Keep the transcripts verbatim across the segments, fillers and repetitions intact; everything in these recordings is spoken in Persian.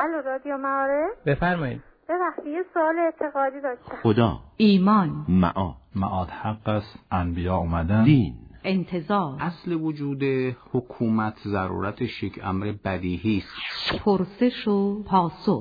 الو رادیو معارف. بفرمایید. ببخشید یه سوال اعتقادی داشتم. خدا، ایمان، معاد، معاد حق است، انبیا اومدن، دین، انتظار، اصل وجود حکومت ضرورتش یک امر بدیهی است. پرسش و پاسخ.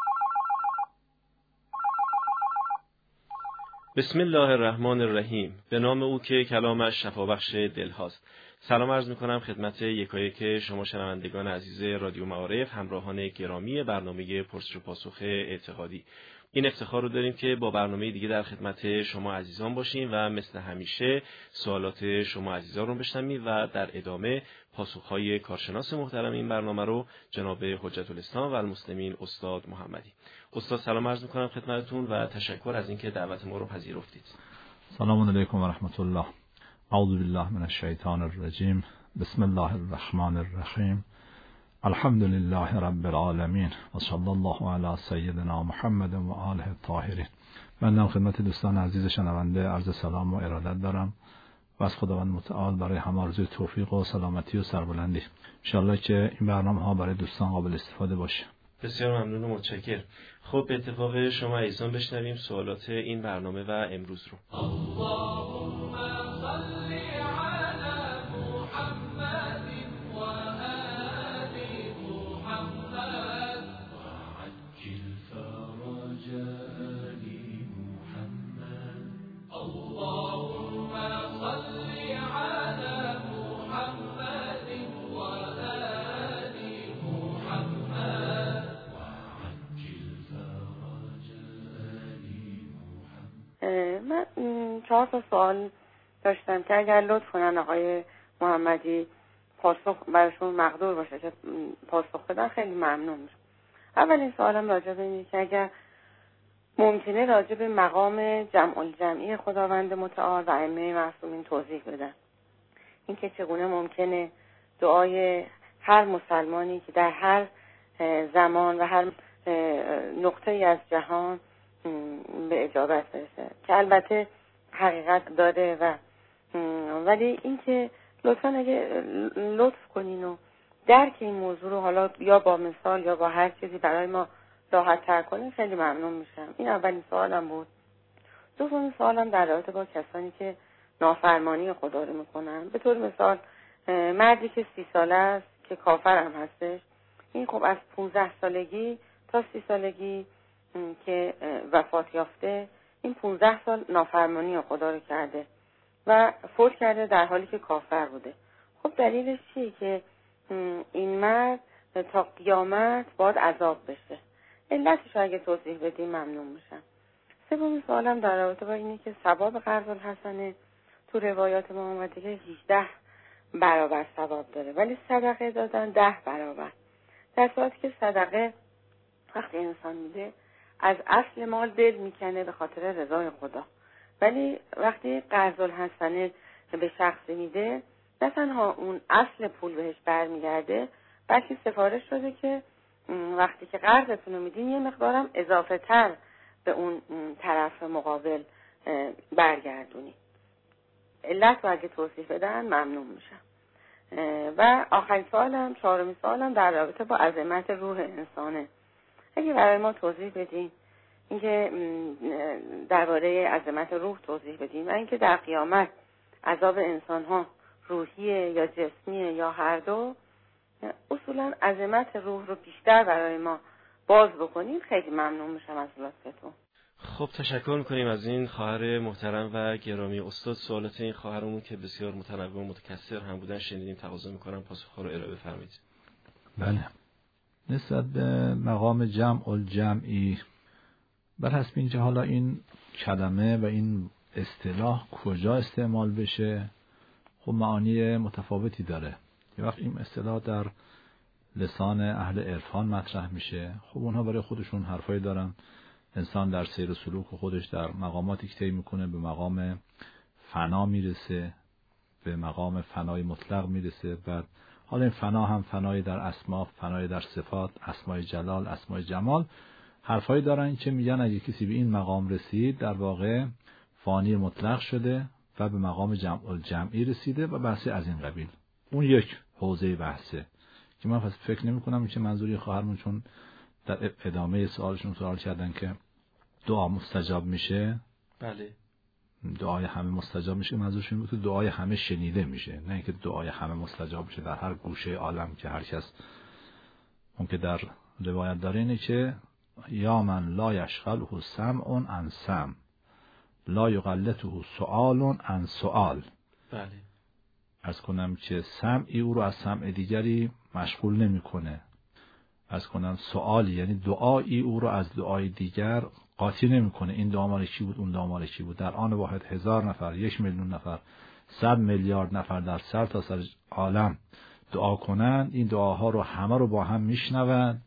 بسم الله الرحمن الرحیم. به نام او که کلامش شفابخش دل هاست. سلام عرض میکنم خدمت یکایک شما شنوندگان عزیز رادیو معارف، همراهان گرامی برنامه پرسش و پاسخ اعتقادی. این افتخار رو داریم که با برنامه دیگه در خدمت شما عزیزان باشیم و مثل همیشه سوالات شما عزیزان رو بشنویم و در ادامه پاسخهای کارشناس محترم این برنامه رو جناب حجت الاسلام و المسلمین استاد محمدی. استاد سلام عرض میکنم خدمتتون و تشکر از اینکه دعوت ما رو پذیرفتید. سلام علیکم و رحمت الله. اعوذ بالله من الشیطان الرجیم. بسم الله الرحمن الرحیم. الحمد لله رب العالمین و صلی الله علی سیدنا محمد و آله الطاهرین. من خدمت دوستان عزیز شنونده عرض سلام و ارادت دارم و از خداوند متعال برای همه آرزوی توفیق و سلامتی و سربلندی. انشالله که این برنامه ها برای دوستان قابل استفاده باشه. بسیار ممنون و متشکر. خب به اتفاق شما عزیزان بشنویم سوالات این برنامه و امروز رو. اللهم صل علی محمد و آل محمد وعجل فرج آل محمد. اللهم صل علی محمد و آل محمد. من چهار تا سوال داشتم که اگر لطف کنن آقای محمدی پاسخ براشون مقدور باشه که پاسخ بدن خیلی ممنون میشم. اولین سوالم راجع به اینه که اگر ممکنه راجع به مقام جمع الجمعی خداوند متعال و ائمه معصومین توضیح بدن. اینکه چگونه ممکنه دعای هر مسلمانی که در هر زمان و هر نقطه‌ای از جهان به اجابت برسه که البته حقیقت داره و ولی اینکه لطفاً اگه لطف کنین و درک این موضوع رو حالا یا با مثال یا با هر چیزی برای ما راحت تر کنین خیلی ممنون میشم. این اولین سوالم بود. دومین سوالم در رابطه با کسانی که نافرمانی خدا رو میکنن. به طور مثال مردی که سی ساله است که کافر هم هستش، این خب از پونزده سالگی تا سی سالگی که وفات یافته این پونزده سال نافرمانی خدا رو کرده و فوت کرده در حالی که کافر بوده. خب دلیلش چیه که این مرد تا قیامت باید عذاب بشه؟ علتش رو اگه توضیح بدیم ممنون میشم. سومین سوالم در رابطه با اینه که ثواب قرض الحسنه تو روایات ما اومده که هجده برابر ثواب داره ولی صدقه دادن ده برابر. در صورتی که صدقه وقتی انسان میده از اصل مال دل میکنه به خاطر رضای خدا، ولی وقتی قرض الحسنه به شخصی میده نه تنها اون اصل پول بهش برمیگرده بلکه سفارش شده که وقتی که قرضتون رو میدین یه مقدارم اضافه تر به اون طرف مقابل برگردونی. علت رو اگه توضیح بدن ممنون میشم. و آخرین سوالم، چهارمین سوالم در رابطه با عظمت روح انسانه. اگه برای ما توضیح بدین اینکه درباره عظمت روح توضیح بدین و اینکه در قیامت عذاب انسان ها روحیه یا جسمیه یا هر دو، اصولا عظمت روح رو بیشتر برای ما باز بکنین خیلی ممنون میشم از لطفتون. خب تشکر میکنیم از این خواهر محترم و گرامی. استاد سوالات این خواهرمون که بسیار متنوع و متکثر هم بودن شنیدیم، تقاضا میکنم پاسخ رو ارائه بفرمایید. بله. نسبت به مقام جمع الجمعی بر حسب اینکه حالا این کلمه و این اصطلاح کجا استعمال بشه خب معانی متفاوتی داره. یه وقت این اصطلاح در لسان اهل عرفان مطرح میشه، خب اونها برای خودشون حرفایی دارن. انسان در سیر و سلوک خودش در مقاماتی که طی میکنه به مقام فنا میرسه، به مقام فنای مطلق میرسه. بعد حالا این فنا هم فنای در اسما، فنای در صفات، اسمای جلال، اسمای جمال، حرفایی دارن که میگن اگه کسی به این مقام رسید در واقع فانی مطلق شده و به مقام جمع الجمعی رسیده و بحثی از این قبیل. اون یک حوزه بحثه که من پس فکر نمی کنم که منظوری خواهرمون چون در ادامه سوالشون سوال کردن که دعا مستجاب میشه. بله. دعای همه مستجاب میشه، منظورشون بود که دعای همه شنیده میشه، نه اینکه دعای همه مستجاب میشه در هر گوشه عالم که هر کس. اون که در روایت داره اینه که یا من لا یشغله سمع عن سمع لا یغلطه سؤال عن سؤال. بله. از کنم که سمعی او رو از سمع دیگری مشغول نمیکنه. از کنم سؤالی یعنی دعایی او رو از دعای دیگر قاطی نمیکنه. این دعا مال کی بود، اون دعا مال کی بود. در آن واحد هزار نفر، یک میلیون نفر، صد میلیارد نفر در سر تا سر عالم دعا کنن، این دعاها رو همه رو با هم میشنون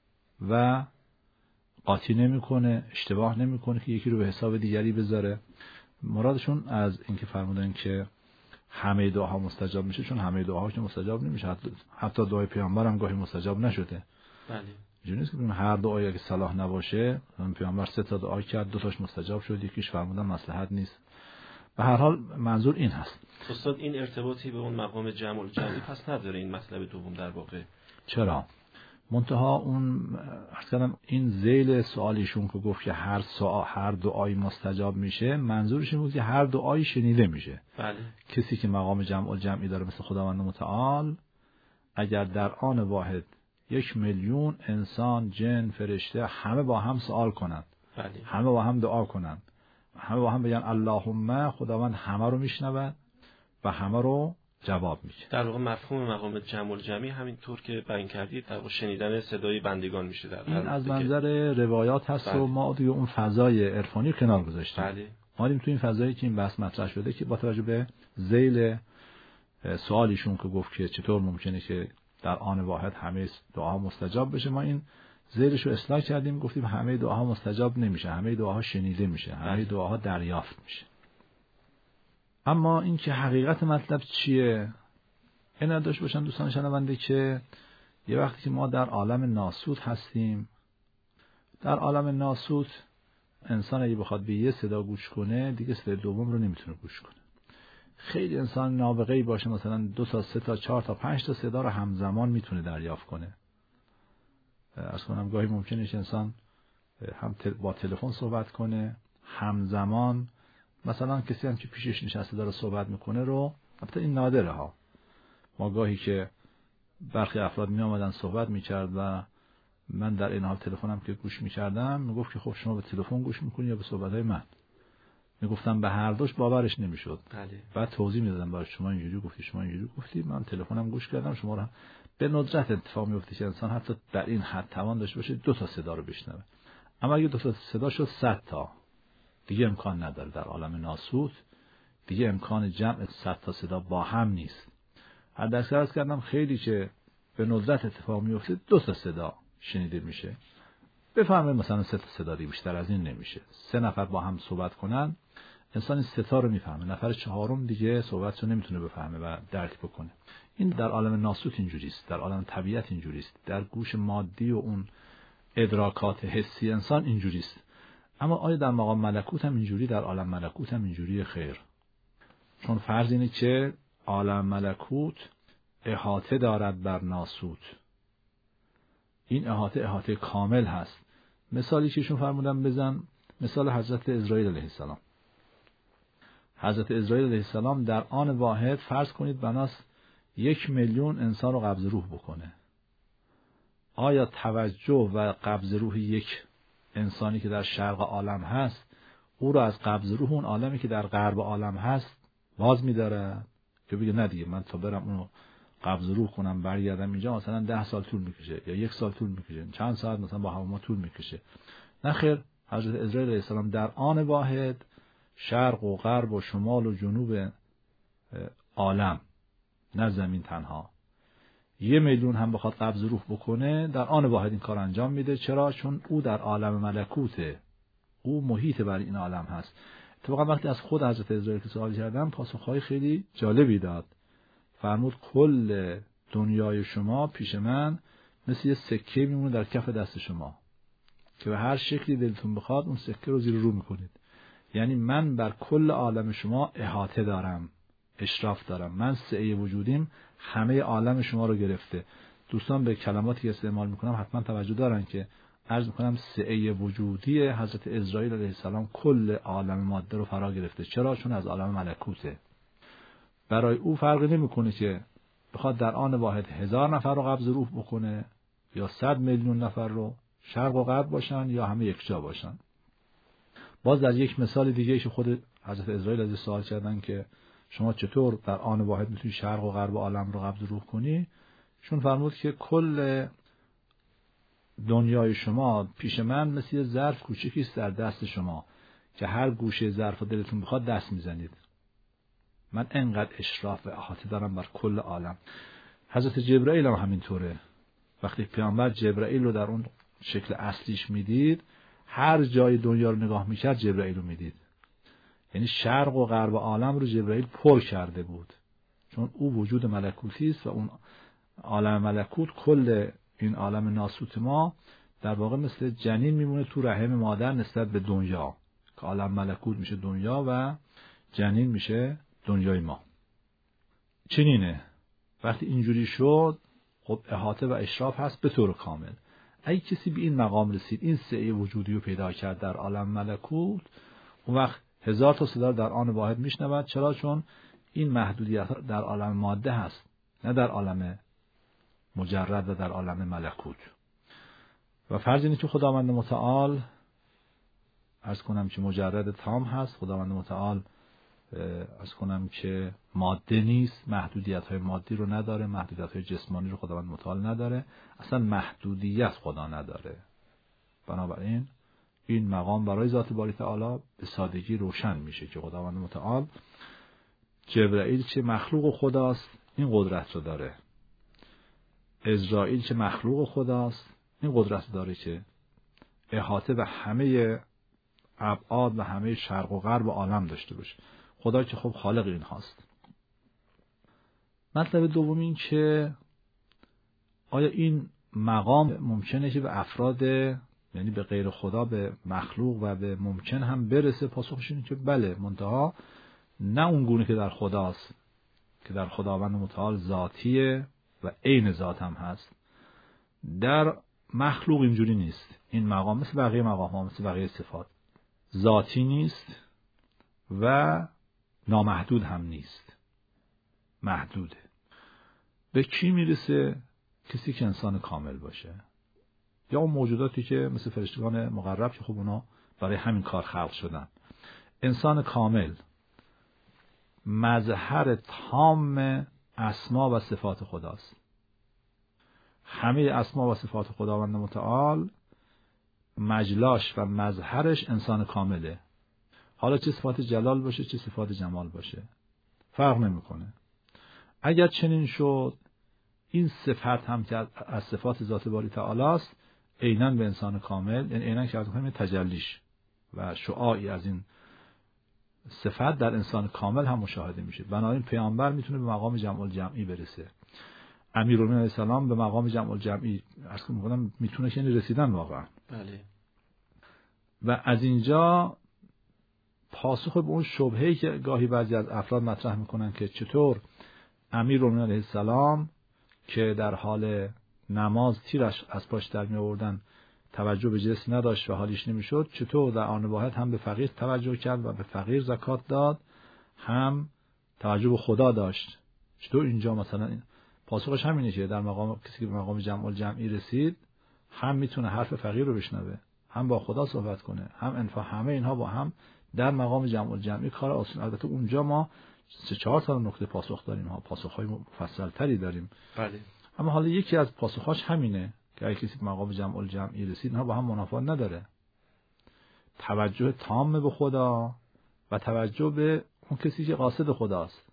و قاطی نمیکنه، اشتباه نمیکنه که یکی رو به حساب دیگری بذاره. مرادشون از اینکه فرمودن که همه دعاها مستجاب میشه، چون همه دعاها که مستجاب نمیشه، حتی دعای پیامبر هم گاهی مستجاب نشده. بله. اینجوری نیست که هر دعایی که صلاح نباشه، پیامبر سه تا دعا کرد، دو تاش مستجاب شد، یکیش فرمودن مصلحت نیست. به هر حال منظور این هست. استاد این ارتباطی به اون مقام جمع الجمعی پس نداره این مطلب دوم در واقع؟ چرا؟ منتها اون عرض کردم این ذیل سوالیشون که گفت که هر سوال هر دعایی مستجاب میشه، منظورش این بود که هر دعایی شنیده میشه. بله. کسی که مقام جمع الجمعی داره مثل خداوند متعال، اگر در آن واحد یک میلیون انسان، جن، فرشته همه با هم سوال کنند، بله. همه با هم دعا کنند، همه با هم بگن اللهم، خداوند همه رو میشنود و همه رو جواب میده. در واقع مفهوم مقام جمع الجمعی همینطور که بیان کردید در واقع شنیدن صدای بندگان میشه. در این از منظر روایات هست. بله. و ما دیگه اون فضای عرفانی کنار گذاشتیم. بله. ما دیم تو این فضایی که این بحث مطرح شده که با توجه به ذیل سوالیشون که گفت که چطور ممکنه که در آن واحد همه دعاها مستجاب بشه، ما این ذیلش رو اصلاح کردیم، گفتیم همه دعاها مستجاب نمیشه، همه دعاها شنیده میشه، همه دعاها دریافت میشه. اما این که حقیقت مطلب چیه؟ این داشت باشن دوستان شنونده که یه وقتی که ما در عالم ناسوت هستیم، در عالم ناسوت انسان اگه بخواد به یه صدا گوش کنه دیگه صدای دوم رو نمیتونه گوش کنه. خیلی انسان نابغه‌ای باشه، مثلا دو تا سه تا چهار تا پنج تا صدا رو همزمان میتونه دریافت کنه. از کنم گاهی ممکنه انسان هم با تلفن صحبت کنه، همزمان مثلا کسی هم که پیشش نشسته داره صحبت میکنه رو، البته این نادره ها. ما گاهی که برخی افراد می آمدن صحبت میکرد و من در این حال تلفنم که گوش میکردم، میگفت که خب شما به تلفن گوش میکنی یا به صحبتهای من؟ میگفتم به هر دوش باورش نمیشد. بله. بعد توضیح میدادم برای شما اینجوری گفتی، شما اینجوری گفتی، من تلفنم گوش کردم شما رو. به ندرت اتفاق میفته که انسان حتی در این حد توان داشته باشه دو تا صدا رو بشنوه. اما اگه دو تا صدا شد صد تا، دیگه امکان نداره. در عالم ناسوت دیگه امکان جمع صد تا صدا با هم نیست. هر دست عرض کردم خیلی که به ندرت اتفاق میفته دو تا صدا شنیده میشه. بفهمه مثلا سه تا صدا دیگه، بیشتر از این نمیشه. سه نفر با هم صحبت کنن، انسان این سه تا رو میفهمه، نفر چهارم دیگه صحبتشو نمیتونه بفهمه و درک بکنه. این در عالم ناسوت اینجوریست، در عالم طبیعت اینجوریست، در گوش مادی و اون ادراکات حسی انسان اینجوریست. اما آیا در مقام ملکوت هم اینجوری، در عالم ملکوت هم اینجوری؟ خیر. چون فرض اینه که عالم ملکوت احاطه دارد بر ناسوت. این احاطه احاطه کامل هست. مثالی که ایشون فرمودن بزن، مثال حضرت اسرائیل علیه السلام. حضرت اسرائیل علیه السلام در آن واحد فرض کنید بناست یک میلیون انسان رو قبض روح بکنه. آیا توجه و قبض روح یک انسانی که در شرق عالم هست او رو از قبض روح اون عالمی که در غرب عالم هست باز می‌داره که بگه نه دیگه من تا برم اونو قبض روح کنم برگردم اینجا مثلا ده سال طول میکشه یا یک سال طول میکشه، چند ساعت مثلا با هواپیما طول میکشه؟ نه خیر. حضرت اسرائیل علیه السلام در آن واحد شرق و غرب و شمال و جنوب عالم، نه زمین تنها، یه میلیون هم بخواد قبض روح بکنه در آن واحد این کار انجام میده. چرا؟ چون او در عالم ملکوته، او محیط بر این عالم هست. اتفاقا وقتی از خود حضرت اسرائیل که سوال کردم پاسخهای خیلی جالبی داد. فرمود کل دنیای شما پیش من مثل یه سکه میمونه در کف دست شما که به هر شکلی دلتون بخواد اون سکه رو زیر رو میکنید. یعنی من بر کل عالم شما احاطه دارم، اشراف دارم. من سعی وجودیم همه عالم شما رو گرفته. دوستان به کلماتی که استعمال میکنم حتما توجه دارن که عرض میکنم سعه وجودی حضرت عزرائیل علیه السلام کل عالم ماده رو فرا گرفته. چرا؟ چون از عالم ملکوته. برای او فرقی نمیکنه که بخواد در آن واحد هزار نفر رو قبض روح بکنه یا صد میلیون نفر رو، شرق و غرب باشن یا همه یک جا باشن. باز در یک مثال دیگه که خود حضرت عزرائیل از سوال کردن که شما چطور در آن واحد میتونی شرق و غرب عالم رو قبض روح کنی؟ چون فرمود که کل دنیای شما پیش من مثل ظرف کوچیکی است در دست شما که هر گوشه ظرف و دلتون بخواد دست میزنید. من انقدر اشراف و احاطه دارم بر کل عالم. حضرت جبرائیل هم همینطوره. وقتی پیامبر جبرائیل رو در اون شکل اصلیش میدید، هر جای دنیا رو نگاه میکرد جبرائیل رو میدید. یعنی شرق و غرب عالم رو جبرائیل پر کرده بود، چون او وجود ملکوتی است و اون عالم ملکوت کل این عالم ناسوت ما در واقع مثل جنین میمونه تو رحم مادر نسبت به دنیا، که عالم ملکوت میشه دنیا و جنین میشه دنیای ما. چنینه وقتی اینجوری شد، خب احاطه و اشراف هست به طور کامل. اگه کسی به این مقام رسید، این سعه وجودی رو پیدا کرد در عالم ملکوت، اون وقت هزار تا صدا در آن واحد میشنود. چرا؟ چون این محدودیت در عالم ماده هست، نه در عالم مجرد و در عالم ملکوت. و فرض اینه که خداوند متعال عرض کنم که مجرد تام هست. خداوند متعال عرض کنم که ماده نیست، محدودیت های مادی رو نداره، محدودیت های جسمانی رو خداوند متعال نداره، اصلا محدودیت خدا نداره. بنابراین این مقام برای ذات باری تعالی به سادگی روشن میشه که خداوند متعال جبرائیل چه مخلوق خداست این قدرت رو داره، عزرائیل چه مخلوق خداست این قدرت داره که احاطه به همه ابعاد و همه شرق و غرب عالم داشته باشه. خدا که خب خالق این هاست. مطلب دوم این که آیا این مقام ممکنه که به افراد، یعنی به غیر خدا، به مخلوق و به ممکن هم برسه؟ پاسخش اینه که بله، منتها نه اون گونه که در خداست، که در خداوند متعال ذاتیه و عین ذات هم هست. در مخلوق اینجوری نیست. این مقام مثل بقیه مقام ها، مثل بقیه صفات، ذاتی نیست و نامحدود هم نیست، محدوده. به کی میرسه؟ کسی که انسان کامل باشه، یا اون موجوداتی که مثل فرشتگان مقرب که خب اونا برای همین کار خلق شدن. انسان کامل مظهر تام اسما و صفات خداست. همه اسما و صفات خداوند متعال مجلاش و مظهرش انسان کامله. حالا چه صفات جلال باشه چه صفات جمال باشه فرق نمیکنه. اگر چنین شد، این صفت هم که از صفات ذات باری تعالی است، عیناً به انسان کامل، یعنی عیناً که از همین تجلیش و شعاعی از این صفت در انسان کامل هم مشاهده میشه. بنابراین پیامبر میتونه به مقام جمع الجمعی برسه. امیرالمومنین علیه السلام به مقام جمع الجمعی عرض می‌کنم میتونه که رسیدن واقعا. بله. و از اینجا پاسخ به اون شبهه‌ای که گاهی بعضی از افراد مطرح میکنن که چطور امیرالمومنین علیه السلام که در حال نماز تیرش از پاش در می آوردن توجه به جسم نداشت و حالیش نمیشد، چطور در آن واحد هم به فقیر توجه کرد و به فقیر زکات داد، هم توجه به خدا داشت؟ چطور اینجا مثلا این پاسخش همینه که در مقام کسی که به مقام جمع الجمعی رسید، هم میتونه حرف فقیر رو بشنوه، هم با خدا صحبت کنه، هم انفا، همه اینها با هم در مقام جمع الجمعی کار آسون. البته اونجا ما سه چهار تا نکته پاسخ داریم، ها پاسخ‌های مفصل‌تری داریم. بله. اما حالا یکی از پاسخ‌هاش همینه که اگه کسی به مقام جمع الجمعی رسید، اینها با هم منافات نداره. توجه تام به خدا و توجه به اون کسی که قاصد خداست.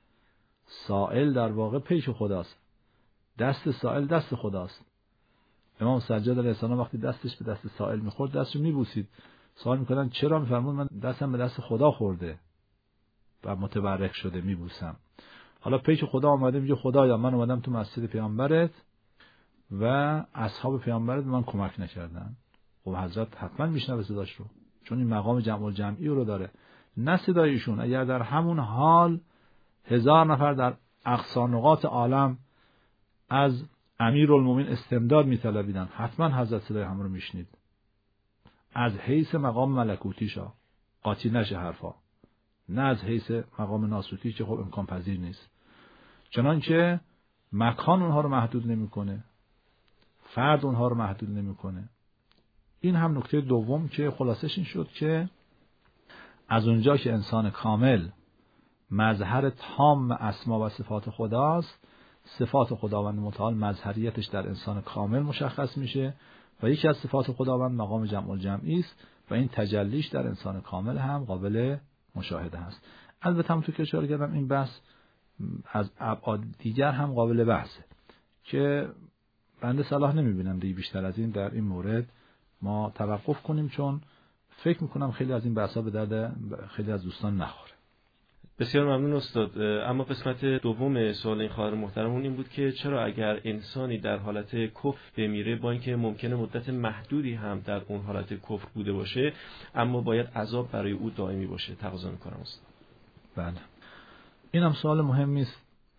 سائل در واقع پیش خداست، دست سائل دست خداست. امام سجاد علیه السلام وقتی دستش به دست سائل میخورد دستشو میبوسید. سوال میکنن چرا؟ میفرمود من دستم به دست خدا خورده و متبرک شده میبوسم. حالا پیش خدا آمده میگه خدایا من اومدم تو مسجد پیامبرت و اصحاب پیامبرت به من کمک نکردن. خب حضرت حتما میشنوه صداش رو، چون این مقام جمع الجمعی رو داره. نه صدای ایشون، اگر در همون حال هزار نفر در اقصا نقاط عالم از امیرالمومنین استمداد میطلبیدن، حتما حضرت صدای هم رو میشنید. از حیث مقام ملکوتیشا قاطی نشه حرفا، نه از حیث مقام ناسوتی که خب امکان پذیر نیست. چنانچه مکان اونها رو محدود نمیکنه، فرد اونها رو محدود نمیکنه. این هم نکته دوم که خلاصش این شد که از اونجا که انسان کامل مظهر تام اسما و صفات خداست، صفات خداوند متعال مظهریتش در انسان کامل مشخص میشه و یکی از صفات خداوند مقام جمع الجمعی است و این تجلیش در انسان کامل هم قابل مشاهده است. البته هم تو که اشاره کردم این بحث از ابعاد دیگر هم قابل بحثه که بنده صلاح نمیبینم دیگه بیشتر از این در این مورد ما توقف کنیم، چون فکر میکنم خیلی از این بحثا به درد خیلی از دوستان نخوره. بسیار ممنون استاد. اما قسمت دوم سوال این خواهر محترمون این بود که چرا اگر انسانی در حالت کفر بمیره، با اینکه ممکنه مدت محدودی هم در اون حالت کفر بوده باشه، اما باید عذاب برای او دائمی باشه؟ تقاضا می‌کنم استاد. بله، این هم سوال مهمی است.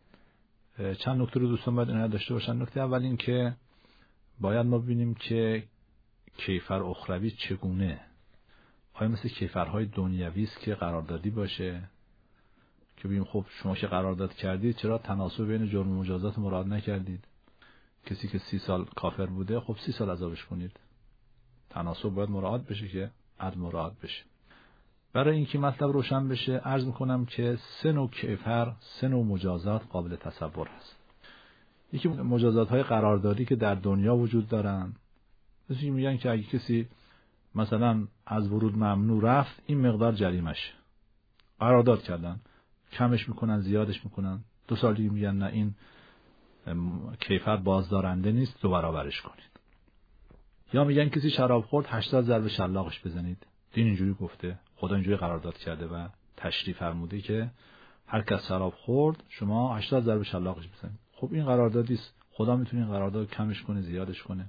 چند نکته رو دوستان باید عنایت داشته باشن. نکته اول این که باید ما ببینیم که کیفر اخروی چگونه، آیا مثل کیفرهای دنیوی است که قراردادی باشه که ببینیم خب شما که قرارداد کردید چرا تناسب بین جرم و مجازات مراعات نکردید؟ کسی که سی سال کافر بوده خب سی سال عذابش کنید. تناسب باید مراعات بشه که عدل مراعات بشه. برای اینکه مطلب روشن بشه عرض میکنم که سه نوع کیفر، سه نوع مجازات قابل تصور هست. یکی مجازات های قراردادی که در دنیا وجود دارن، مثل این میگن که اگه کسی مثلا از ورود ممنوع رفت این مقدار جریمش، قرارداد کردن کمش میکنن زیادش میکنن، دو سال دیگه میگن نه این کیفر بازدارنده نیست دو برابرش کنید. یا میگن کسی شراب خورد هشتاد ضربه شلاقش بزنید، دین اینجوری گفته، خدا اینجوری قرارداد کرده و تشریع فرموده که هر کس شراب خورد شما هشتاد ضربه شلاقش بزنید. خب این قراردادی است، خدا میتونه این قرارداد کمش کنه زیادش کنه.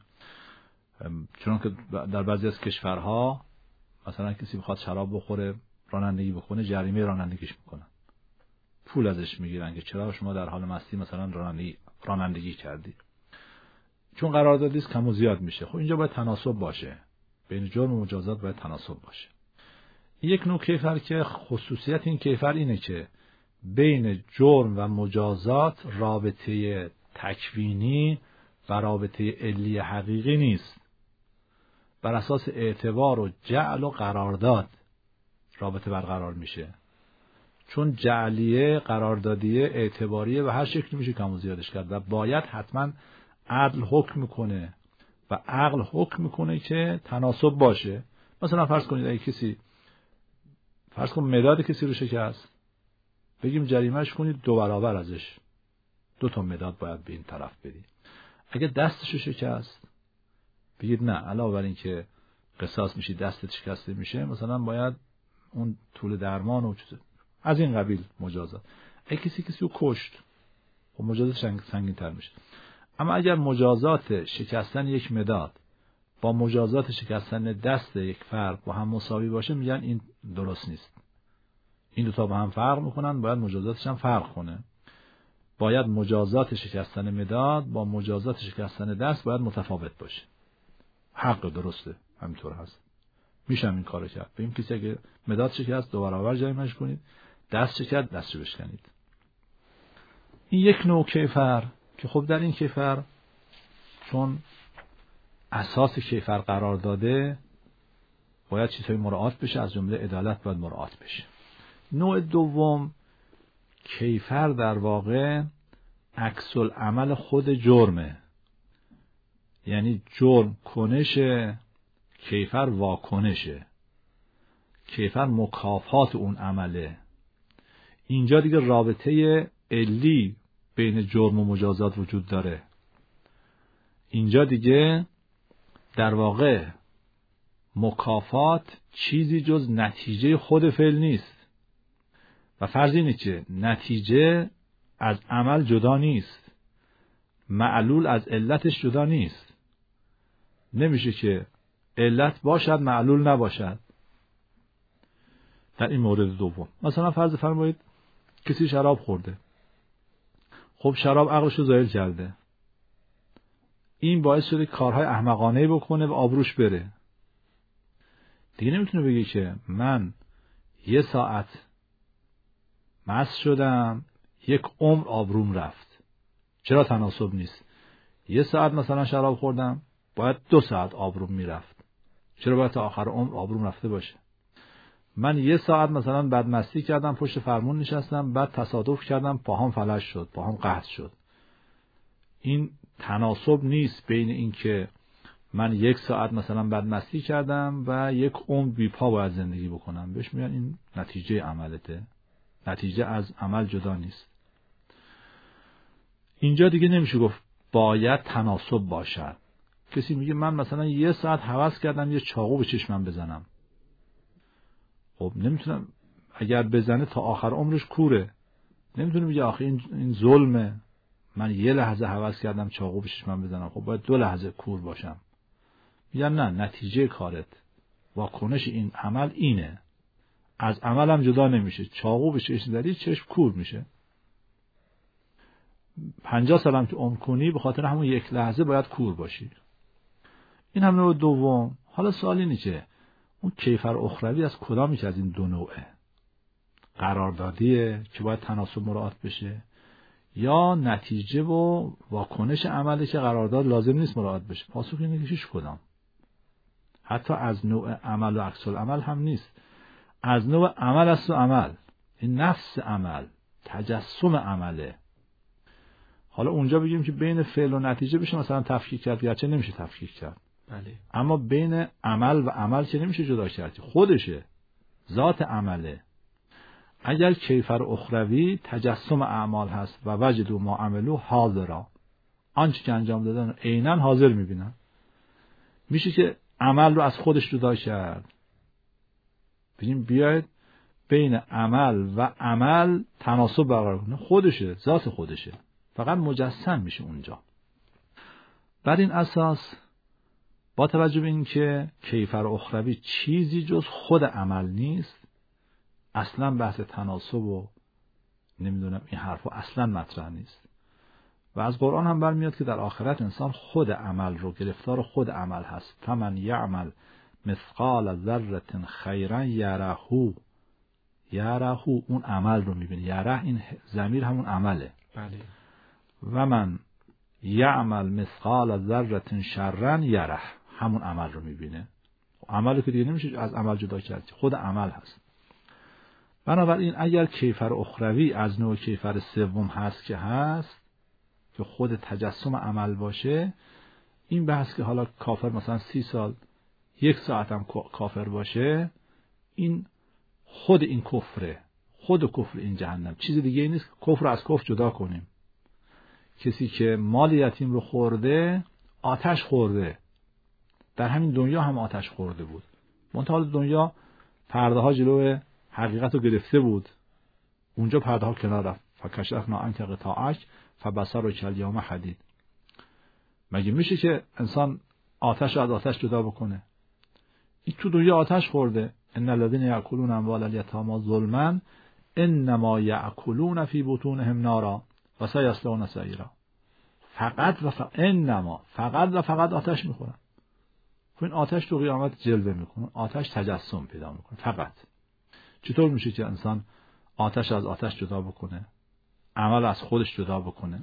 چون که در بعضی از کشورها مثلا کسی بخواد شراب بخوره رانندگی بکنه جریمه رانندگیش میکنن، پول ازش میگیرن که چرا شما در حال مستی مثلا رانندگی رانندگی کردی. چون قراردادی است کم و زیاد میشه. خب اینجا باید تناسب باشه، بین جرم و مجازات باید تناسب باشه. یک نوع کیفر که خصوصیت این کیفر اینه که بین جرم و مجازات رابطه تکوینی و رابطه علی حقیقی نیست، بر اساس اعتبار و جعل و قرارداد رابطه برقرار میشه. چون جعلیه، قراردادیه، اعتباریه و هر شکلی میشه کم و زیادش کرد و باید حتما عدل حکم میکنه و عقل حکم میکنه که تناسب باشه. مثلا فرض کنید اگه کسی فرض کن مداد کسی رو شکست، بگیم جریمهش کنید دو برابر ازش، دو تا مداد باید به این طرف بدی. اگه دستش رو شکست بگید نه علاوه بر این که قصاص میشی دستت شکسته میشه مثلا باید اون طول درمان و چیز از این قبیل مجازات. اگه کسی کسی رو کشت خب مجازات سنگین تر میشه. اما اگر مجازات شکستن یک مداد با مجازات شکستن دست یک فرد با هم مساوی باشه میگن این درست نیست. این دو تا با هم فرق میکنن، باید مجازاتش هم فرق کنه. باید مجازات شکستن مداد با مجازات شکستن دست باید متفاوت باشه. حق درسته، همینطور هست. میشم این کارو کرد. ببین کسی اگه مداد شکست دو برابر جریمه‌اش کنید، دست شکست دستشو بشکنید. این یک نوع کیفر که خب در این کیفر چون اساس کیفر قرار داده باید چیزهای مراعات بشه، از جمله عدالت باید مراعات بشه. نوع دوم کیفر در واقع عکس العمل خود جرمه، یعنی جرم کنشه، کیفر واکنشه، کیفر مکافات اون عمله. اینجا دیگه رابطه علی بین جرم و مجازات وجود داره. اینجا دیگه در واقع مکافات چیزی جز نتیجه خود فعل نیست و فرض اینه که نتیجه از عمل جدا نیست، معلول از علتش جدا نیست. نمیشه که علت باشد معلول نباشد. در این مورد دوم مثلا فرض فرمایید کسی شراب خورده، خب شراب عقلشو زایل کرده، این باعث شده کارهای احمقانه بکنه و آبروش بره. دیگه نمیتونه بگه که من یه ساعت مست شدم یک عمر آبروم رفت. چرا تناسب نیست؟ یه ساعت مثلا شراب خوردم باید دو ساعت آبروم میرفت. چرا باید تا آخر عمر آبروم رفته باشه؟ من یه ساعت مثلا بدمستی کردم پشت فرمون نشستم بعد تصادف کردم پاهام فلج شد، پاهام قطع شد. این تناسب نیست بین این که من یک ساعت مثلا بدمستی کردم و یک عمر بی پا باید زندگی بکنم. بهش میگن این نتیجه عملته. نتیجه از عمل جدا نیست. اینجا دیگه نمیشه گفت باید تناسب باشد. کسی میگه من مثلا یه ساعت هوس کردم یه چاقو به چشمم بزنم. خب نمیتونم، اگر بزنه تا آخر عمرش کوره. نمیتونه بگه آخه این این ظلمه، من یه لحظه هوس کردم چاقو به چشمم بزنم. خب باید دو لحظه کور باشم. میگن نه، نتیجه کارت، واکنش این عمل اینه. از عملم جدا نمیشه. چاقو به چشم زدی چشم کور میشه. پنجاه سالم که عمر کنی به خاطر همون یک لحظه باید کور باشی. این هم نوع دوم. حالا سوال اینه که اون کیفر اخروی از کدامی که از این دو نوعه؟ قراردادیه که باید تناسب مراعات بشه، یا نتیجه و واکنش عملی که قرارداد لازم نیست مراعات بشه؟ پاسخ اینه که هیچ کدام. حتی از نوع عمل و عکس العمل هم نیست. از نوع عمل است و عمل، این نفس عمل، تجسم عمله. حالا اونجا بگیم که بین فعل و نتیجه بشه مثلا تفکیک کرد، گرچه نمیشه تفکیک کرد. بله. اما بین عمل و عمل که نمیشه جدا کرد، خودشه، ذات عمله. اگر کیفر اخروی تجسم اعمال هست و وجدوا ما عملوا حاضرا، آنچه که انجام دادن عیناً حاضر میبینن، میشه که عمل رو از خودش جدا کرد. ببین بیاید بین عمل و عمل تناسب برقرار کنه. خودشه، ذات خودشه، فقط مجسم میشه اونجا. بر این اساس با توجه به این که کیفر اخروی چیزی جز خود عمل نیست، اصلا بحث تناسب و نمیدونم این حرفا اصلا مطرح نیست. و از قرآن هم برمیاد که در آخرت انسان خود عمل رو گرفتار خود عمل هست. فمن یعمل مثقال ذره خیرا یره، یره اون عمل رو میبینه. یره این ضمیر همون عمله. بله. و من یعمل مثقال ذره شرا یره، همون عمل رو میبینه. عمل که دیگه نمیشه از عمل جدا کرد، خود عمل هست. بنابراین اگر کیفر اخروی از نوع کیفر سوم هست که هست، که خود تجسم عمل باشه، این بحث که حالا کافر مثلا سی سال یک ساعت هم کافر باشه، این خود این کفره، خود کفر این جهنم، چیز دیگه ای نیست. کفر رو از کفر جدا کنیم. کسی که مال یتیم رو خورده، آتش خورده. در همین دنیا هم آتش خورده بود. منتها دنیا پرده ها جلوی حقیقت رو گرفته بود، اونجا پرده ها کنار رفت. فکشفنا عنک غطاءک فبصرک الیوم حدید. مگه میشه که انسان آتش رو از آتش جدا بکنه؟ این تو دنیا آتش خورده. ان الذين یاکلون اموال الیتامی ظلما انما یاکلون فی بطونهم نارا و سیصلون سعیرا. فقط و فقط انما فقط و فقط آتش میخورن. این آتش تو قیامت جلوه میکنه، آتش تجسم پیدا میکنه. فقط چطور میشه که انسان آتش از آتش جدا بکنه، عمل از خودش جدا بکنه؟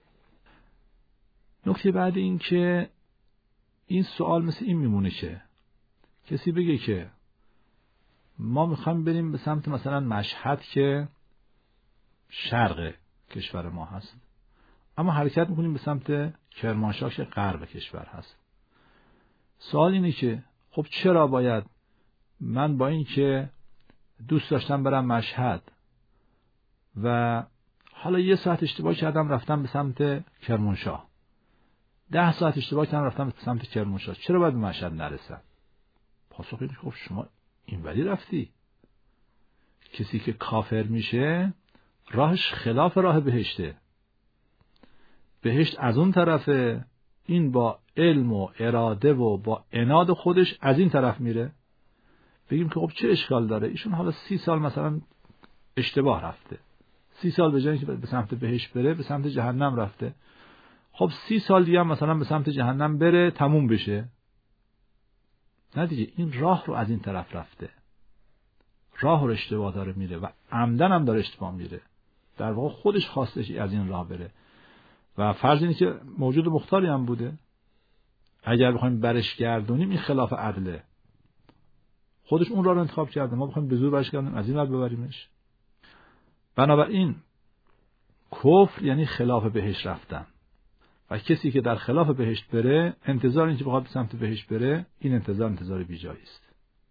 نکته بعد این که این سوال مثل این میمونه که کسی بگه که ما میخوایم بریم به سمت مثلا مشهد که شرق کشور ما هست، اما حرکت میکنیم به سمت کرمانشاه که غرب کشور هست. سوال اینه که خب چرا باید من با این که دوست داشتم برم مشهد و حالا یه ساعت اشتباه کردم رفتم به سمت کرمانشاه، ده ساعت اشتباه کردم رفتم به سمت کرمانشاه، چرا باید به مشهد نرسم؟ پاسخ اینه خب شما اینوری رفتی. کسی که کافر میشه راهش خلاف راه بهشته. بهشت از اون طرفه، این با علم و اراده و با عناد خودش از این طرف میره. بگیم که خب چه اشکال داره؟ ایشون حالا سی سال مثلا اشتباه رفته، سی سال به جای اینکه به سمت بهشت بره به سمت جهنم رفته. خب سی سال دیگه هم مثلا به سمت جهنم بره تموم بشه. نه دیگه، این راه رو از این طرف رفته، راه رو اشتباه داره میره و عمدن هم داره اشتباه میره. در واقع خودش خواستش از این راه بره و فرض اینه که موجود مختاری هم بوده. اگر بخوایم برش گردونیم این خلاف عدله. خودش اون راه رو انتخاب کرده، ما بخوایم به زور برش گردونیم از این راه ببریمش. بنابراین کفر یعنی خلاف بهشت رفتن و کسی که در خلاف بهشت بره، انتظار این که بخواد به سمت بهشت بره، این انتظار انتظار بیجایی است.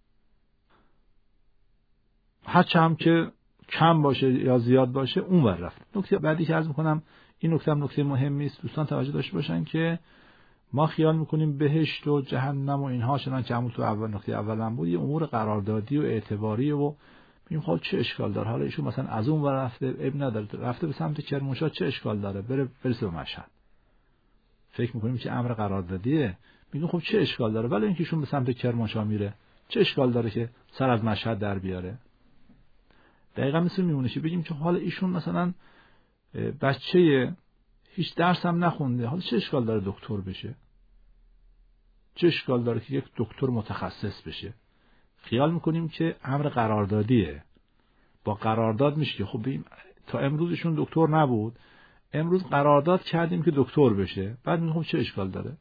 هرچه هم که کم باشه یا زیاد باشه اون ور رفت. نکته بعدی که عرض میکنم، این نکته هم نکته مهمی است، دوستان توجه داشته باشن که ما خیال میکنیم بهشت و جهنم و اینها چنان که همون تو اول نکته اولم بود یه امور قراردادی و اعتباری و میگیم خب چه اشکال داره، حالا ایشون مثلا از اون ور رفته اب نداره، رفته به سمت کرمانشاه، چه اشکال داره بره برسه به مشهد. فکر میکنیم که امر قراردادیه، میگیم خب چه اشکال داره، ولی اینکه ایشون به سمت کرمانشاه میره چه اشکال داره که سر از مشهد در بیاره. دقیقاً مثل میمونه که بگیم که حالا ایشون مثلا بچه هیچ درس هم نخونده، حالا چه اشکال داره دکتر بشه، چه اشکال داره که یک دکتر متخصص بشه. خیال میکنیم که امر قراردادیه، با قرارداد میشه که خب بیم تا امروزشون دکتر نبود، امروز قرارداد کردیم که دکتر بشه، بعد میگیم خب چه اشکال داره.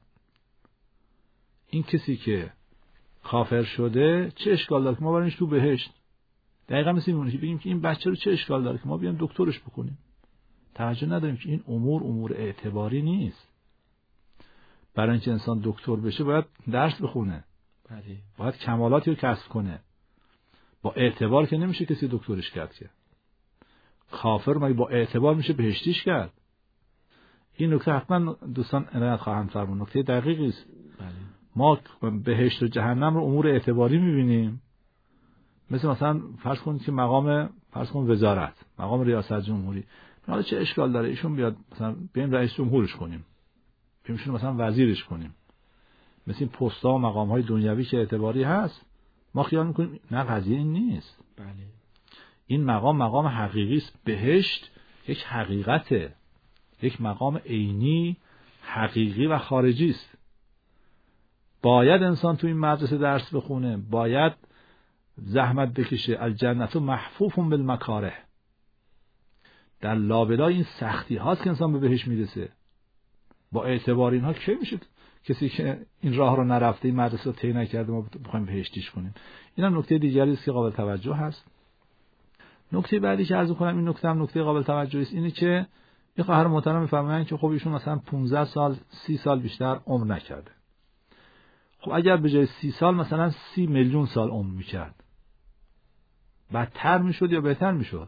این کسی که کافر شده چه اشکال داره که ما برایش تو بهشت. دقیقاً مثل میمونه که بگیم که این بچه رو چه اشکال داره که ما بیام دکترش بکنیم. توجه نداریم که این امور امور اعتباری نیست. برای اینکه انسان دکتر بشه باید درس بخونه، بله، باید کمالاتی رو کسب کنه. با اعتبار که نمیشه کسی دکترش کرد که. کافر مگه با اعتبار میشه بهشتیش کرد؟ این نکته حتما دوستان عنایت خواهند فرمود، نکته دقیقی است. بله. ما بهشت و جهنم رو امور اعتباری میبینیم، مثل مثلا فرض کنید که مقام فرض کن وزارت، مقام ریاست جمهوری، حالا چه اشکال داره ایشون بیاد مثلا بیایم رئیس جمهورش کنیم، بیایم مثلا وزیرش کنیم، مثل این پست‌ها و مقام‌های دنیوی که اعتباری هست. ما خیال می‌کنیم نه، قضیه این نیست. بله. این مقام مقام حقیقی است. بهشت یک حقیقته، یک مقام عینی حقیقی و خارجی است. باید انسان تو این مدرسه درس بخونه، باید زحمت بکشه. الجنت محفوف بالمکاره، در لابلای این سختی هاست که انسان به بهشت میرسه. با اعتبار اینها کی میشه کسی که این راه رو نرفته، این مدرسه رو طی نکرده ما بخوایم بهشتیش کنیم؟ این هم نکته دیگری است که قابل توجه هست. نکته بعدی که عرض کنم، این نکته هم نکته قابل توجهی است، اینه که یه خواهر محترم میفرمایند که خب ایشون مثلا پانزده سال سی سال بیشتر عمر نکرده. خب اگر به جای سی سال مثلا سی میلیون سال عمر میکرد، بدتر میشد یا بهتر میشد؟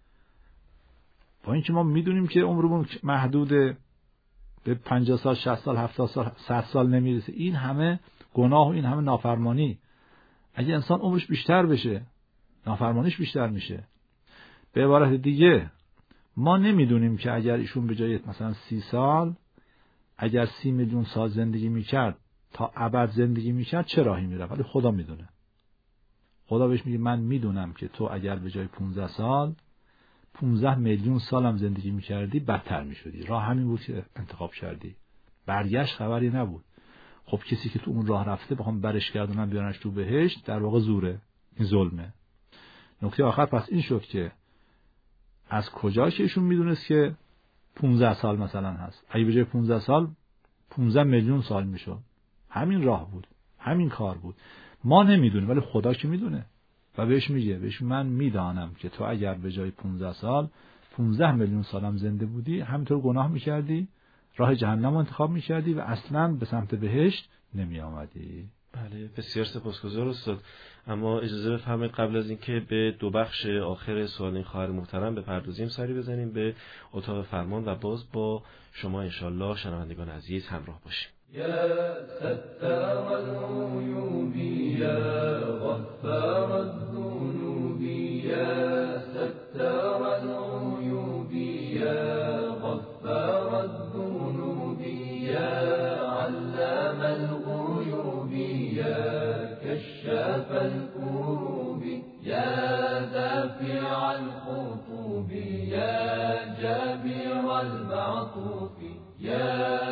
با اینکه ما میدونیم که عمرمون محدوده، به پنجاه سال، شصت سال، هفتاد سال، صد سال نمیرسه. این همه گناه و این همه نافرمانی، اگه انسان عمرش بیشتر بشه نافرمانیش بیشتر میشه. به عبارت دیگه ما نمیدونیم که اگر ایشون به جای مثلا سی سال اگر سی میلیون سال زندگی میکرد، تا ابد زندگی میکرد، چه راهی میرفت، ولی خدا میدونه. خدا بهش میگه من میدونم که تو اگر به جای پانزده سال پانزده میلیون سالم زندگی میکردی بدتر میشدی. راه همین بود که انتخاب کردی، برگشت خبری نبود. خب کسی که تو اون راه رفته بخوام برش گردونن بیارنش تو بهشت، در واقع زوره، این ظلمه. نکته آخر پس این شد که از کجا که ایشون میدونست که پانزده سال مثلا هست؟ اگه به جای پانزده سال پانزده میلیون سال میشد. همین راه بود، همین کار بود. ما نمیدونیم ولی خدا که میدونه و بهش میگه، بهش من میدانم که تو اگر به جای پانزده سال پانزده میلیون سالم زنده بودی، همینطور گناه میکردی، راه جهنم رو انتخاب میکردی و اصلا به سمت بهشت نمی آمدی. بله، بسیار سپاسگزار استاد. اما اجازه بفرمایید قبل از اینکه به دو بخش آخر سوال این خواهر محترم بپردازیم، سری بزنیم به اتاق فرمان و باز با شما انشالله شنوندگان عزیز همراه باشیم. يا ستار العيوب يا غفار الذنوب يا ستار العيوب يا غفار الذنوب يا علام الغيوب يا كشاف الكروب يا دافع الخطوب يا جابر المعطوف يا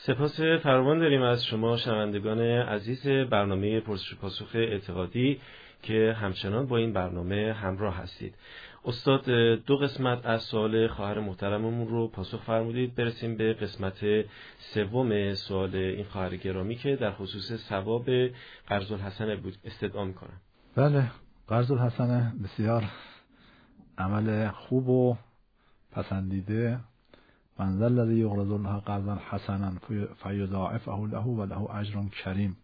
سپاس فراوان داریم از شما شنوندگان عزیز برنامه پرسش و پاسخ اعتقادی که همچنان با این برنامه همراه هستید. استاد دو قسمت از سوال خواهر محترممون رو پاسخ فرمودید. برسیم به قسمت سوم سوال این خواهر گرامی که در خصوص ثواب قرض الحسنه بود استدعا می‌کنم. بله، قرض الحسنه بسیار عمل خوب و پسندیده. من ذا الذی یقرض الله قرضا حسنا فیضاعفه له و له اجر کریم.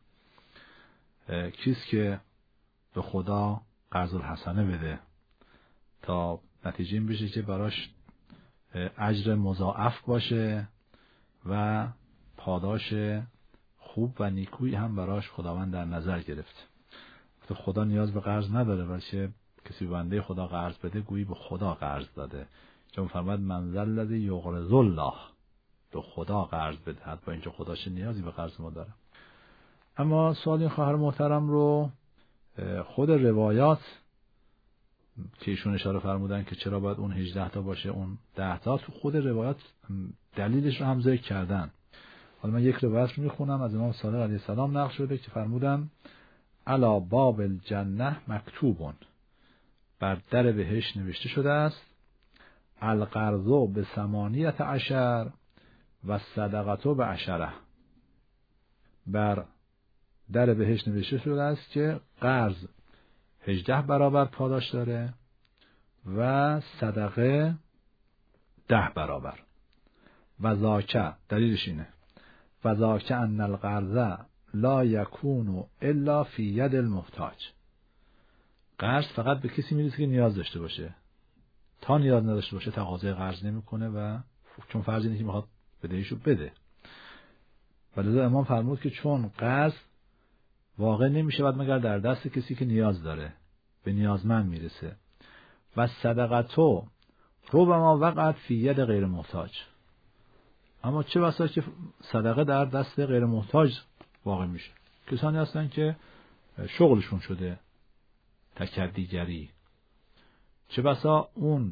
کیست که به خدا قرض الحسنه بده تا نتیجه این بشه که براش اجر مضاعف باشه و پاداش خوب و نیکویی هم براش خداوند در نظر گرفت. خدا نیاز به قرض نداره، بلکه کسی بنده خدا قرض بده گویی به خدا قرض داده. چون فرمود من ذا الذی یقرض الله، به خدا قرض بده، حتی اینکه خدا چه نیازی به قرض ما داره. اما سوال این خواهر محترم رو خود روایات که ایشون اشاره فرمودن که چرا باید اون هجده تا باشه اون ده تا، تو خود روایات دلیلش رو هم ذکر کردن. حالا من یک روایت رو میخونم از امام صادق علیه السلام نقل شده که فرمودن علی باب الجنه مکتوبون، بر در بهشت نوشته شده است القرض به ثمانیت عشر و صدقتو به عشره. بر در بهشت نوشته شده است که قرض هجده برابر پاداش داره و صدقه ده برابر. و ذاکه، دلیلش اینه، و ذاکه ان القرض لا یکون الا فی ید المحتاج. قرض فقط به کسی میرسه که نیاز داشته باشه، تا نیاز نداشته باشه تقاضای قرض نمیکنه و چون فرض اینه که میخواد بدهیشو بده. ولی امام فرمود که چون قرض واقع نمیشه بعد مگر در دست کسی که نیاز داره، به نیازمند میرسه. و صدقتو ربما وقعت فی ید غیر محتاج. اما چه بسا که صدقه در دست غیر محتاج واقع میشه. کسانی هستن که شغلشون شده تکدیگری. چه بسا اون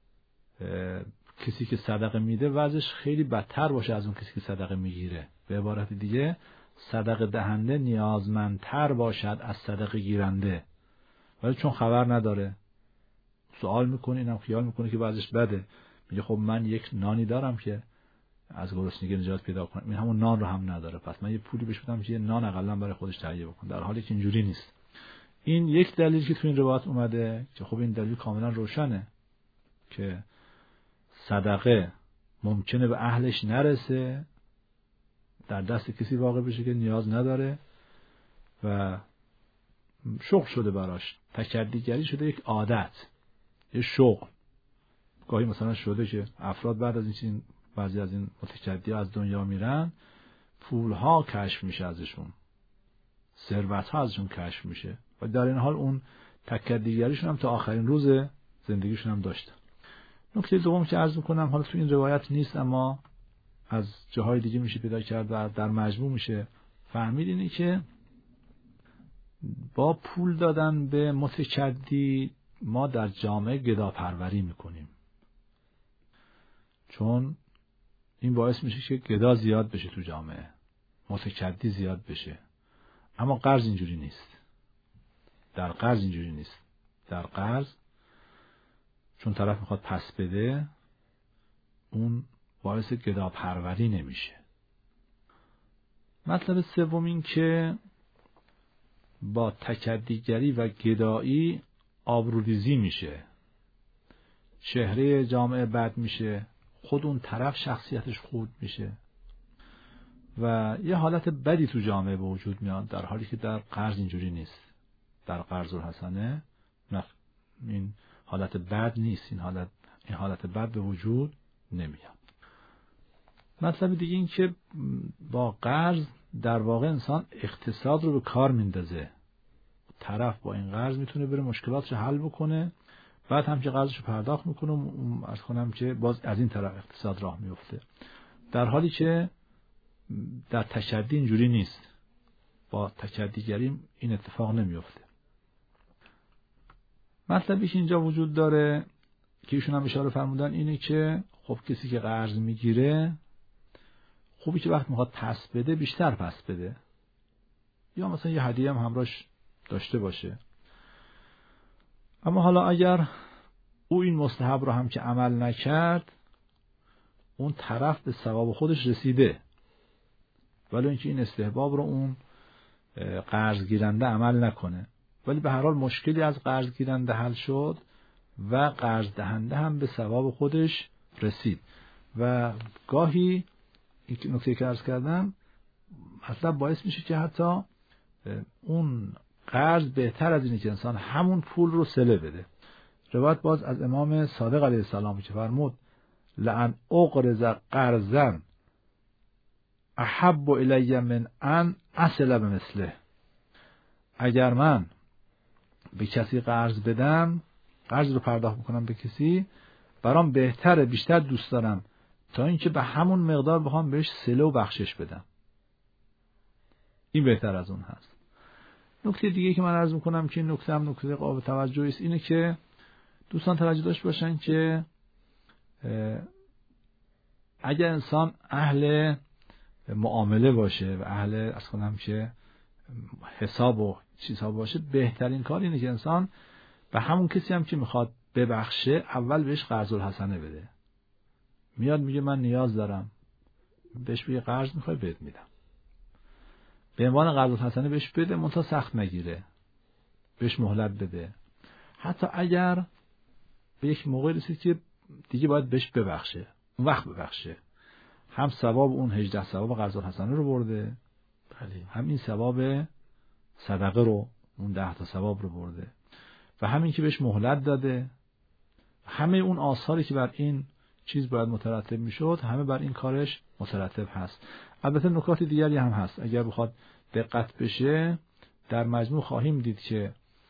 کسی که صدقه میده وضعش خیلی بدتر باشه از اون کسی که صدقه میگیره. به عبارت دیگه صدقه دهنده نیازمندتر باشد از صدقه گیرنده، ولی چون خبر نداره سوال میکنه، اینم خیال میکنه که وضعش بده، میگه خب من یک نانی دارم که از گرسنگی نجات پیدا کنم، این همون نان رو هم نداره، پس من یه پولی بهش بدم که یه نان حداقل برای خودش تهیه بکنه، در حالی که اینجوری نیست. این یک دلیلی که تو این روایت اومده که خب این دلیل کاملا روشنه که صدقه ممکنه به اهلش نرسه، در دست کسی واقع بشه که نیاز نداره و شغل شده براش، تکدیگری شده، یک عادت، یه شغل. گاهی مثلا شده که افراد بعد از این بعضی از این متکدی ها از دنیا میرن، پولها کشف میشه ازشون، ثروت ها ازشون کشف میشه و در این حال اون تکدیگریشون هم تا آخرین روز زندگیشون هم داشتن. نکته دوم که عرض میکنم، حالا تو این روایت نیست اما از جاهای دیگه میشه پیدا کرد و در مجموع میشه فهمید، اینه که با پول دادن به متکدی ما در جامعه گداپروری میکنیم، چون این باعث میشه که گدا زیاد بشه تو جامعه، متکدی زیاد بشه. اما قرض اینجوری نیست. در قرض اینجوری نیست. در قرض چون طرف میخواد پس بده، اون باعث گداپروری نمیشه. مطلب سوم این که با تکدیگری و گدایی آبروریزی میشه، چهره جامعه بد میشه، خود اون طرف شخصیتش خورد میشه و یه حالت بدی تو جامعه به وجود میاد، در حالی که در قرض اینجوری نیست. در قرض الحسنه نه، این حالت بد نیست، این حالت این حالت بد به وجود نمیاد. مطلب دیگه این که با قرض در واقع انسان اقتصاد رو به کار میندازه. طرف با این قرض میتونه بره مشکلاتش رو حل بکنه، بعد هم که قرضش رو پرداخت میکنه، عرض کنم که باز از این طرف اقتصاد راه میفته، در حالی که در تشدی اینجوری نیست. با تکدیگری این اتفاق نمیفته. مطلبی که اینجا وجود داره که ایشون هم اشاره فرمودن اینه که خب کسی که قرض میگیره خوبی که وقت میخواد پس بده بیشتر پس بده، یا مثلا یه هدیه هم همراهش داشته باشه. اما حالا اگر او این مستحب رو هم که عمل نکرد، اون طرف به ثواب خودش رسیده، ولی اینکه این استحباب رو اون قرض گیرنده عمل نکنه، ولی به هر حال مشکلی از قرض گیرنده حل شد و قرض دهنده هم به ثواب خودش رسید. و گاهی این نکته که عرض کردم مطلب باعث میشه که حتی اون قرض بهتر از اینه که انسان همون پول رو سله بده. روایت باز از امام صادق علیه السلام که فرمود لئن اقرض قرضا احب الی من ان اصل بمثله، اگر من به کسی قرض بدم، قرض رو پرداخت بکنم به کسی، برام بهتره، بیشتر دوست دارم تا اینکه به همون مقدار بخوام بهش صله و بخشش بدم. این بهتر از اون هست. نکته دیگه که من عرض میکنم که این نکته هم نکته قابل توجهی است، اینه که دوستان توجه داشته باشن که اگر انسان اهل معامله باشه و اهل از کنم که حساب و چیزها باشه، بهترین کار اینه که انسان به همون کسی هم که میخواد ببخشه اول بهش قرض الحسنه بده. میاد میگه من نیاز دارم، بهش بگه قرض میخوای بهت میدم، به عنوان قرض الحسنه بهش بده، منتها سخت نگیره، بهش مهلت بده. حتی اگر به یک موقع رسید که دیگه باید بهش ببخشه، اون وقت ببخشه، هم ثواب اون هجده ثواب قرض الحسنه رو برده، هم این ثواب صدقه رو، اون ده تا ثواب رو برده، و همین که بهش مهلت داده. همه اون آثاری که بر این چیز باید مترتب میشد همه بر این کارش مترتب هست. البته نکات دیگری هم هست، اگر بخواد دقت بشه در مجموع خواهیم دید که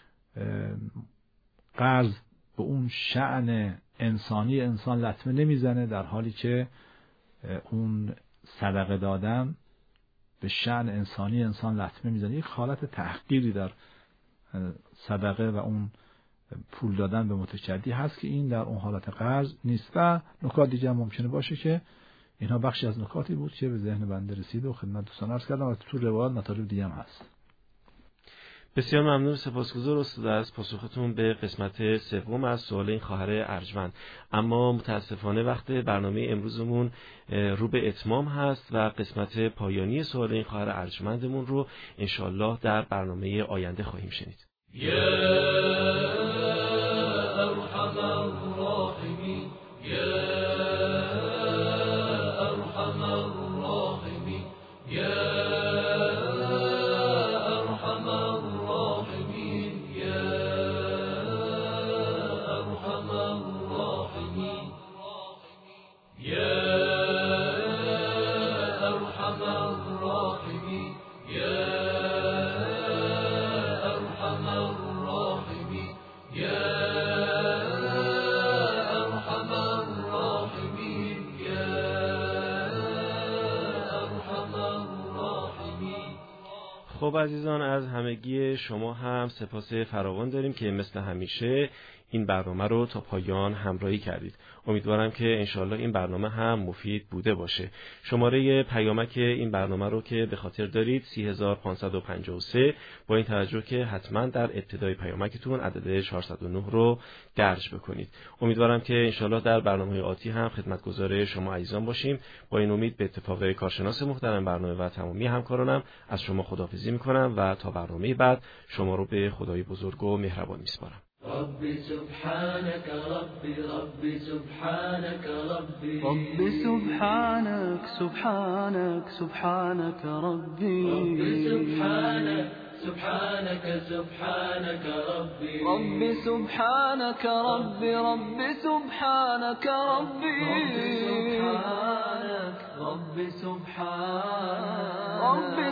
قرض به اون شأن انسانی انسان لطمه نمیزنه، در حالی که اون صدقه دادن به شأن انسانی انسان لطمه میزنه. یک حالت تحقیری در صدقه و اون پول دادن به متکدی هست که این در اون حالت قرض نیست. و نکات دیگه هم ممکنه باشه که اینها بخشی از نکاتی بود که به ذهن بنده رسید و خدمت دوستان عرض کردم، و تو روایات مطالب دیگه هم هست. بسیار ممنون، سپاسگزار استاد از پاسختون به قسمت سوم از سوال این خواهر ارجمند. اما متاسفانه وقت برنامه امروزمون رو به اتمام هست و قسمت پایانی سوال این خواهر ارجمندمون رو انشالله در برنامه آینده خواهیم شنید. خب عزیزان، از همگی شما هم سپاس فراوان داریم که مثل همیشه این برنامه رو تا پایان همراهی کردید. امیدوارم که انشالله این برنامه هم مفید بوده باشه. شماره پیامک این برنامه رو که به خاطر دارید سی هزار پانصد و پنجاه و سه، با این توجه که حتما در ابتدای پیامکتون عدد چهارصد و نه رو درج بکنید. امیدوارم که انشالله در برنامه آتی هم خدمتگزار شما عزیزان باشیم. با این امید به اتفاق کارشناس محترم برنامه و تمامی همکارانم از شما خداحافظی میکنم و تا برنامه بعد شما رو به خدای بزرگ و مهربان میسپارم. ربي سبحانك ربي ربي سبحانك ربي ربي سبحانك سبحانك سبحانك ربي ربي سبحانك سبحانك سبحانك ربي ربي سبحانك ربي ربي سبحانك ربي ربي سبحانك ربي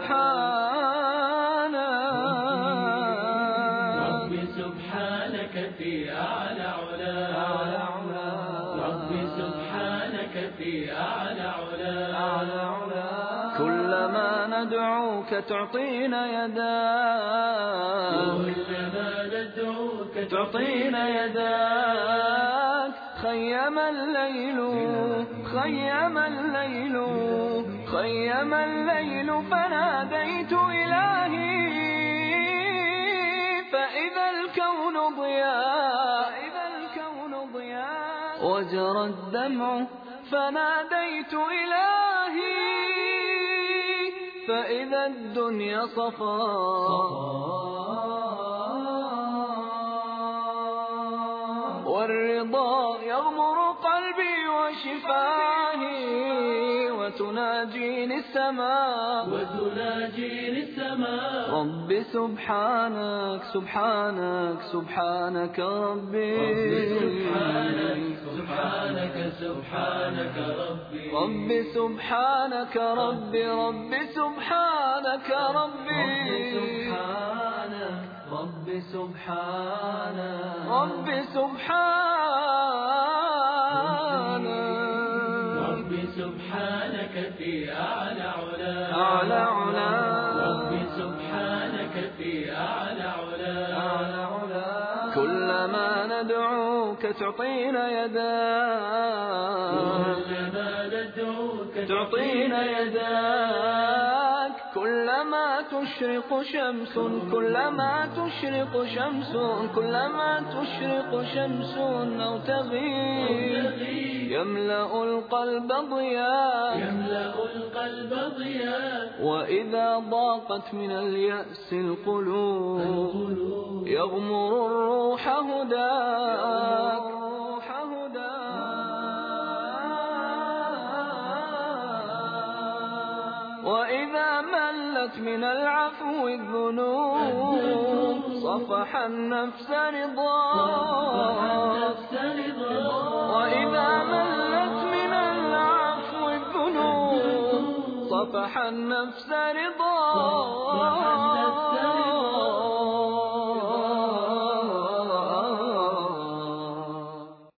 سبحانك في أعلى علا ربي سبحانك في أعلى علا كلما ندعوك تعطينا يداك كلما ندعوك تعطينا يداك خيم الليل خيم الليل خيم الليل فناديت إلهي فإذا الكون ضياء وجرى الدمع فناديت إلهي فإذا الدنيا صفاء والرضا يغمر قلبي وشفاهي وتناجيني السماء وتناجيني السماء رب سبحانك سبحانك سبحانك ربي سبحانك سبحانك سبحانك ربي رب سبحانك ربي رب سبحانك ربي سبحانك رب سبحانك رب سبحانك رب سبحانك في أعلى علا أعلى علا رب سبحانك في أعلى علا أعلى علا كلما ندعوك تعطينا يداك كلما ندعوك تعطينا يداك كلما تشرق شمس كلما تشرق شمس كلما تشرق شمس أو تغيب يملأ القلب ضياء يملأ القلب ضياء وإذا ضاقت من اليأس القلوب يغمر الروح هداك وإذا ملت من العفو الذنوب صفح النفس رضاك وإذا ملت من العفو الذنوب صفح النفس رضاك